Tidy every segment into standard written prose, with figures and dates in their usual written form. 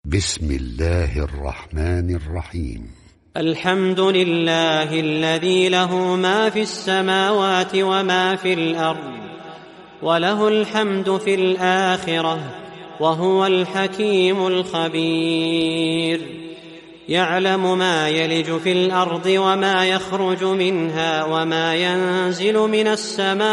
بسم الله الرحمن الرحيم. الحمد لله الذي له ما في السماوات وما في الأرض، وله الحمد في الآخرة، وهو الحكيم الخبير. يعلم ما يلج في الأرض وما يخرج منها، وما ينزل من السماء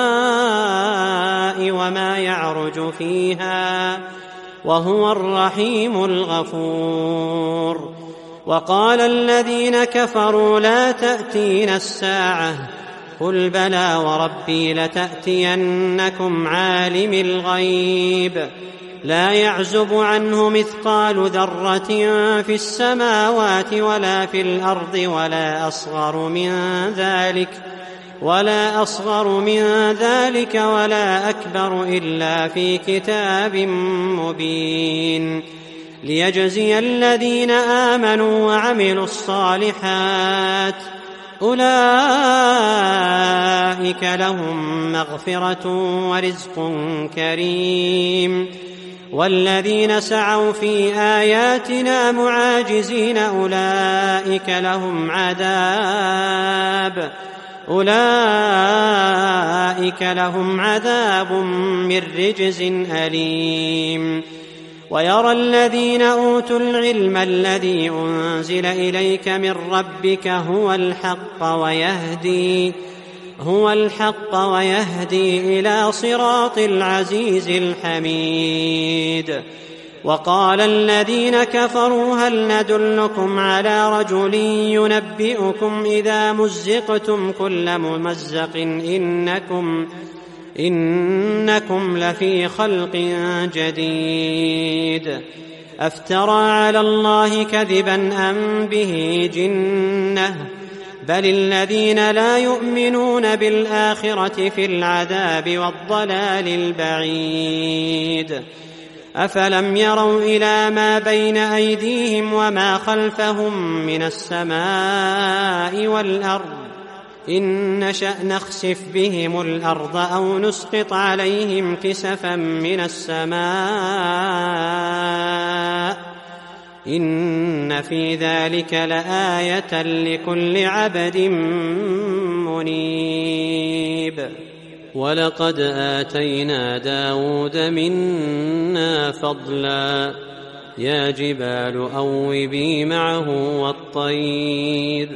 وما يعرج فيها، وهو الرحيم الغفور. وقال الذين كفروا لا تأتينا الساعة، قل بلى وربي لتأتينكم عالم الغيب لا يعزب عنه مثقال ذرة في السماوات ولا في الأرض ولا أصغر من ذلك ولا أكبر إلا في كتاب مبين، ليجزي الذين آمنوا وعملوا الصالحات أولئك لهم مغفرة ورزق كريم. والذين سعوا في آياتنا معاجزين أولئك لهم عذاب من رجز أليم. ويرى الذين أوتوا العلم الذي أنزل إليك من ربك هو الحق ويهدي إلى صراط العزيز الحميد. وقال الذين كفروا هل ندلكم على رجل ينبئكم إذا مزقتم كل ممزق إنكم لفي خلق جديد. أفترى على الله كذبا أم به جنة؟ بل الذين لا يؤمنون بالآخرة في العذاب والضلال البعيد. أفلم يروا إلى ما بين أيديهم وما خلفهم من السماء والأرض إن نشأ نخسف بهم الأرض أو نسقط عليهم كسفا من السماء إن في ذلك لآية لكل عبد منيب. ولقد آتينا داود منا فضلا يا جبال أوبي معه والطير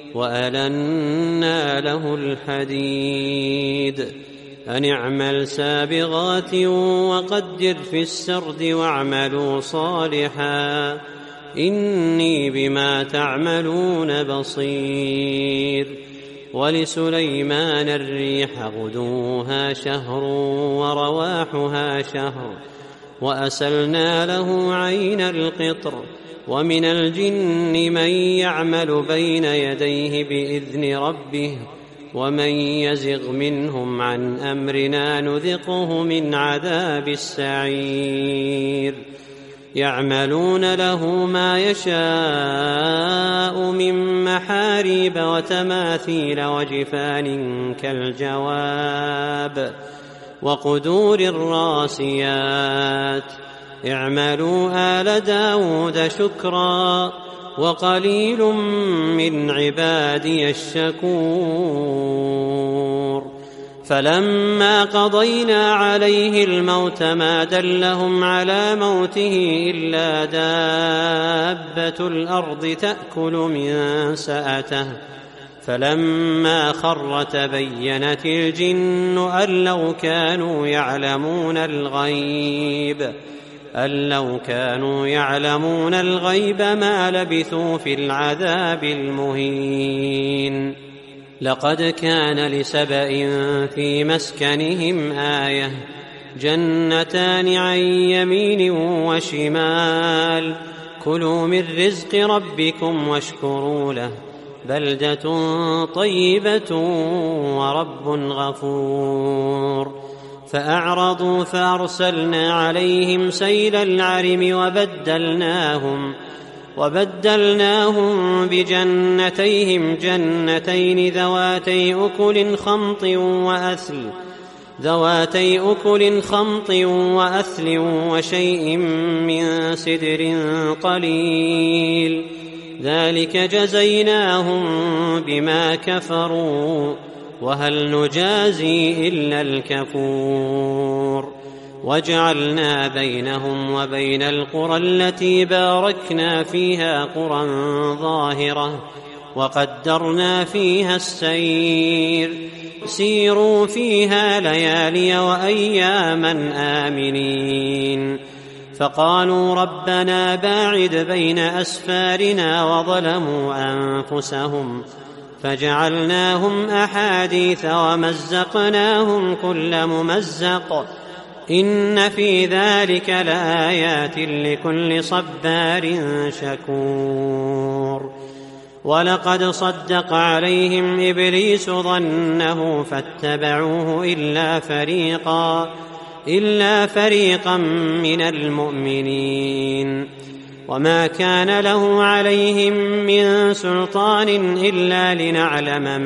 وألنا له الحديد أن اعمل سابغات وقدر في السرد واعملوا صالحا إني بما تعملون بصير. ولسليمان الريح غدوها شهر ورواحها شهر وأسلنا له عين القطر. ومن الجن من يعمل بين يديه بإذن ربه ومن يزغ منهم عن أمرنا نذقه من عذاب السعير. يعملون له ما يشاء من محاريب وتماثيل وجفان كالجواب وقدور الراسيات. اعملوا آل داود شكرا وقليل من عبادي الشكور. فلما قضينا عليه الموت ما دلهم على موته إلا دابة الأرض تأكل من سأته. فلما خر تبينت الجن أن لو كانوا يعلمون الغيب ما لبثوا في العذاب المهين. لقد كان لسبإ في مسكنهم آية جنتان عن يمين وشمال كلوا من رزق ربكم واشكروا له بلدة طيبة ورب غفور. فأعرضوا فأرسلنا عليهم سيل العرم وبدلناهم بجنتيهم جنتين ذواتي أكل خمط وأثل ذواتي أكل خمط وأثل وشيء من سدر قليل ذلك جزيناهم بما كفروا وهل نجازي إلا الكفور وجعلنا بينهم وبين القرى التي باركنا فيها قرى ظاهرة وقدرنا فيها السير سيروا فيها ليالي وأياما آمنين فقالوا ربنا باعد بين أسفارنا وظلموا أنفسهم فجعلناهم أحاديث ومزقناهم كل ممزق إن في ذلك لآيات لكل صبار شكور ولقد صدق عليهم إبليس ظنه فاتبعوه إلا فريقا من المؤمنين وما كان له عليهم من سلطان إلا لنعلم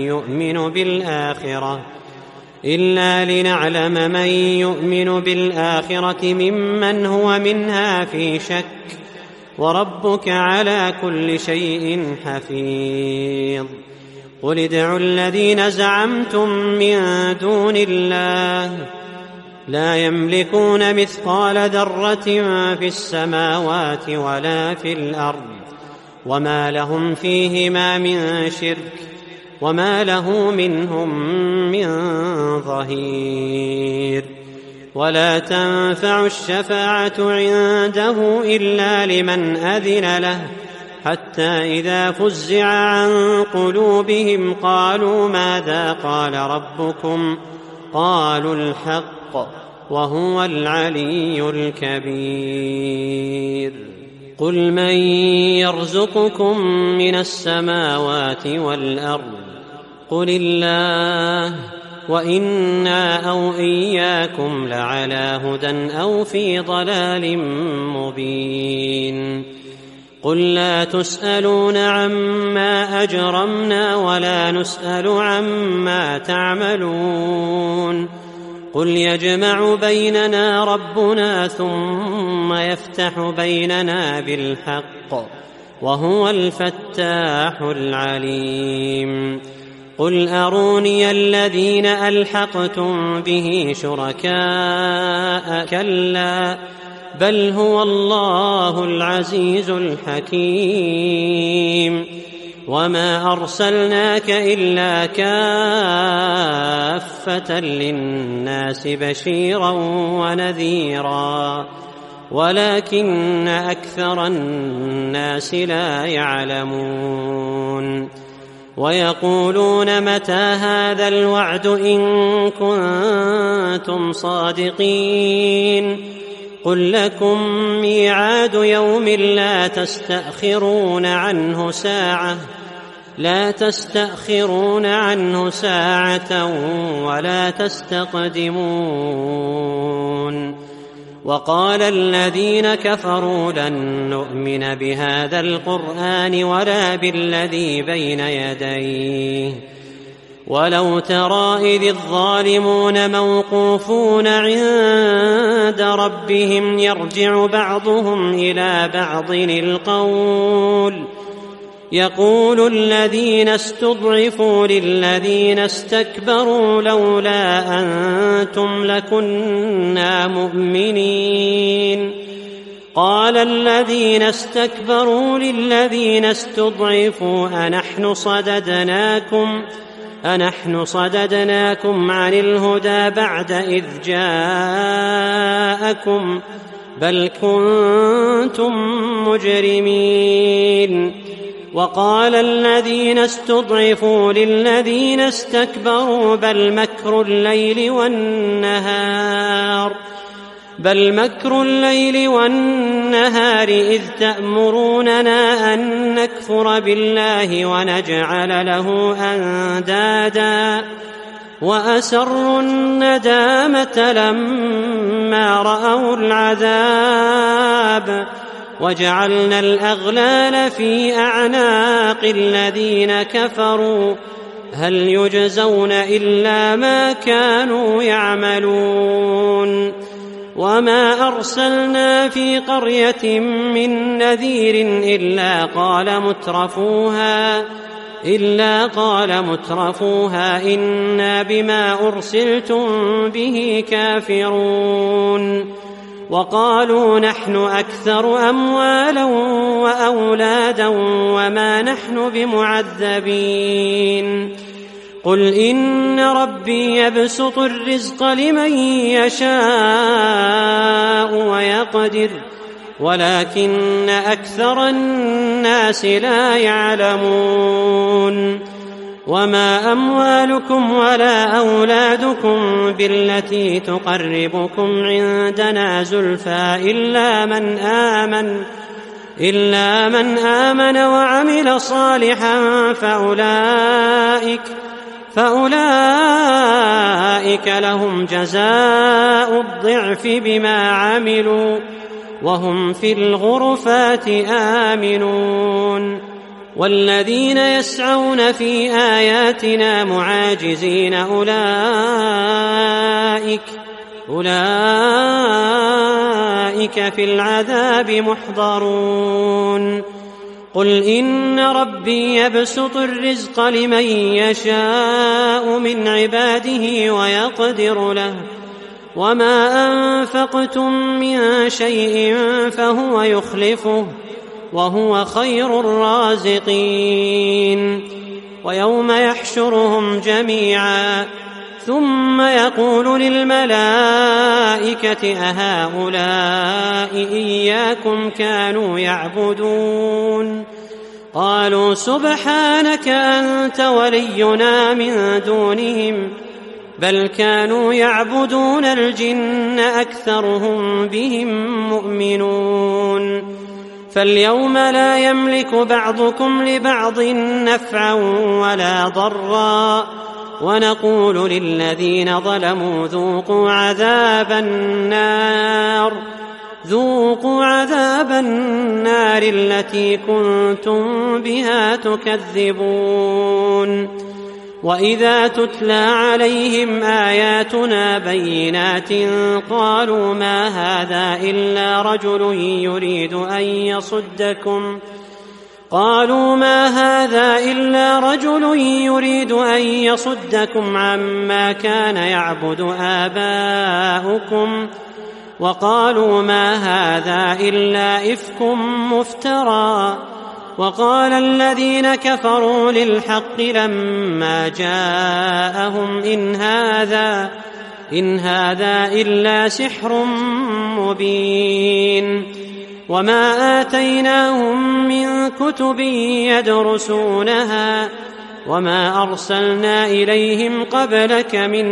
من يؤمن بالآخرة ممن هو منها في شك وربك على كل شيء حفيظ قل ادعوا الذين زعمتم من دون الله لا يملكون مثقال ذرة في السماوات ولا في الأرض وما لهم فيهما من شرك وما له منهم من ظهير ولا تنفع الشفاعة عنده إلا لمن أذن له حتى إذا فزع عن قلوبهم قالوا ماذا قال ربكم قالوا الحق وهو العلي الكبير قل من يرزقكم من السماوات والأرض قل الله وإنا أو إياكم لعلى هدى أو في ضلال مبين قل لا تسألون عما أجرمنا ولا نسأل عما تعملون قل يجمع بيننا ربنا ثم يفتح بيننا بالحق وهو الفتاح العليم قل أروني الذين ألحقتم به شركاء كلا بل هو الله العزيز الحكيم وما أرسلناك إلا كافة للناس بشيرا ونذيرا ولكن أكثر الناس لا يعلمون ويقولون متى هذا الوعد إن كنتم صادقين قل لكم ميعاد يوم لا تستأخرون عنه ساعة ولا تستقدمون وقال الذين كفروا لن نؤمن بهذا القرآن ولا بالذي بين يديه ولو ترى إذ الظالمون موقوفون عند ربهم يرجع بعضهم إلى بعض القول يقول الذين استضعفوا للذين استكبروا لولا أنتم لكنا مؤمنين قال الذين استكبروا للذين استضعفوا أنحن صددناكم عن الهدى بعد إذ جاءكم بل كنتم مجرمين وقال الذين استضعفوا للذين استكبروا بل مكر الليل والنهار إذ تأمروننا أن نكفر بالله ونجعل له أندادا وأسروا الندامة لما رأوا العذاب وجعلنا الأغلال في أعناق الذين كفروا هل يجزون إلا ما كانوا يعملون وما أرسلنا في قرية من نذير إلا قال مترفوها إنا بما أرسلتم به كافرون وقالوا نحن أكثر أموالا وأولادا وما نحن بمعذبين قل إن ربي يبسط الرزق لمن يشاء ويقدر ولكن أكثر الناس لا يعلمون وما أموالكم ولا أولادكم بالتي تقربكم عندنا زلفى إلا من آمن وعمل صالحا فأولئك لهم جزاء الضعف بما عملوا وهم في الغرفات آمنون والذين يسعون في آياتنا معاجزين أولئك في العذاب محضرون قل إن ربي يبسط الرزق لمن يشاء من عباده ويقدر له وما أنفقتم من شيء فهو يخلفه وهو خير الرازقين ويوم يحشرهم جميعا ثم يقول للملائكة أهؤلاء إياكم كانوا يعبدون قالوا سبحانك أنت ولينا من دونهم بل كانوا يعبدون الجن أكثرهم بهم مؤمنون فاليوم لا يملك بعضكم لبعض نفعا ولا ضرا ونقول للذين ظلموا ذوقوا عذاب النار التي كنتم بها تكذبون وإذا تتلى عليهم آياتنا بينات قالوا ما هذا إلا رجل يريد أن يصدكم عما كان يعبد آباؤكم وقالوا ما هذا إلا إفك مفترى وقال الذين كفروا للحق لما جاءهم إن هذا إلا سحر مبين وما آتيناهم من كتب يدرسونها وما أرسلنا إليهم قبلك من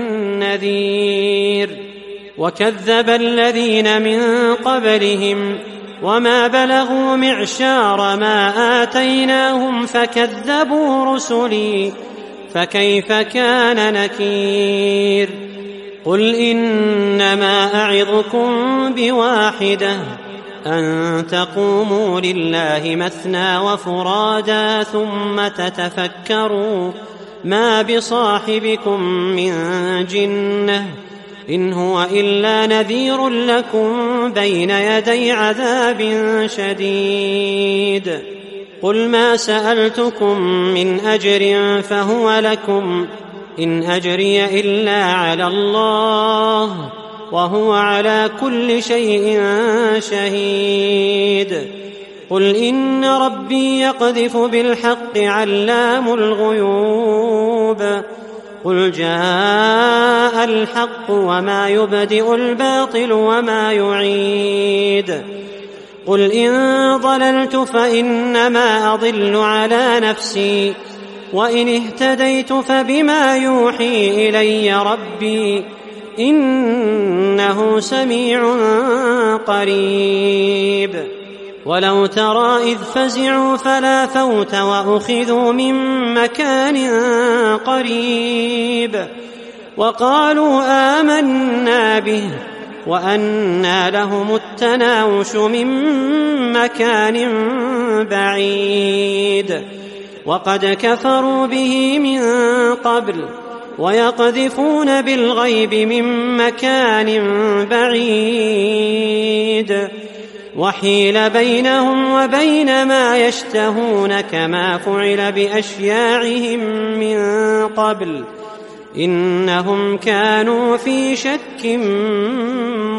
نذير وكذب الذين من قبلهم وما بلغوا معشار ما آتيناهم فكذبوا رسلي فكيف كان نكير قل إنما أعظكم بواحدة أن تقوموا لله مثنى وفرادا ثم تتفكروا ما بصاحبكم من جنة إن هو إلا نذير لكم بين يدي عذاب شديد قل ما سألتكم من أجر فهو لكم إن أجري إلا على الله وهو على كل شيء شهيد قل إن ربي يقذف بالحق علام الغيوب قل جاء الحق وما يبدئ الباطل وما يعيد قل إن ضللت فإنما أضل على نفسي وإن اهتديت فبما يوحي إلي ربي إنه سميع قريب ولو ترى إذ فزعوا فلا فوت وأخذوا من مكان قريب وقالوا آمنا به وأنى لهم التناوش من مكان بعيد وقد كفروا به من قبل ويقذفون بالغيب من مكان بعيد وحيل بينهم وبين ما يشتهون كما فعل بأشياعهم من قبل إنهم كانوا في شك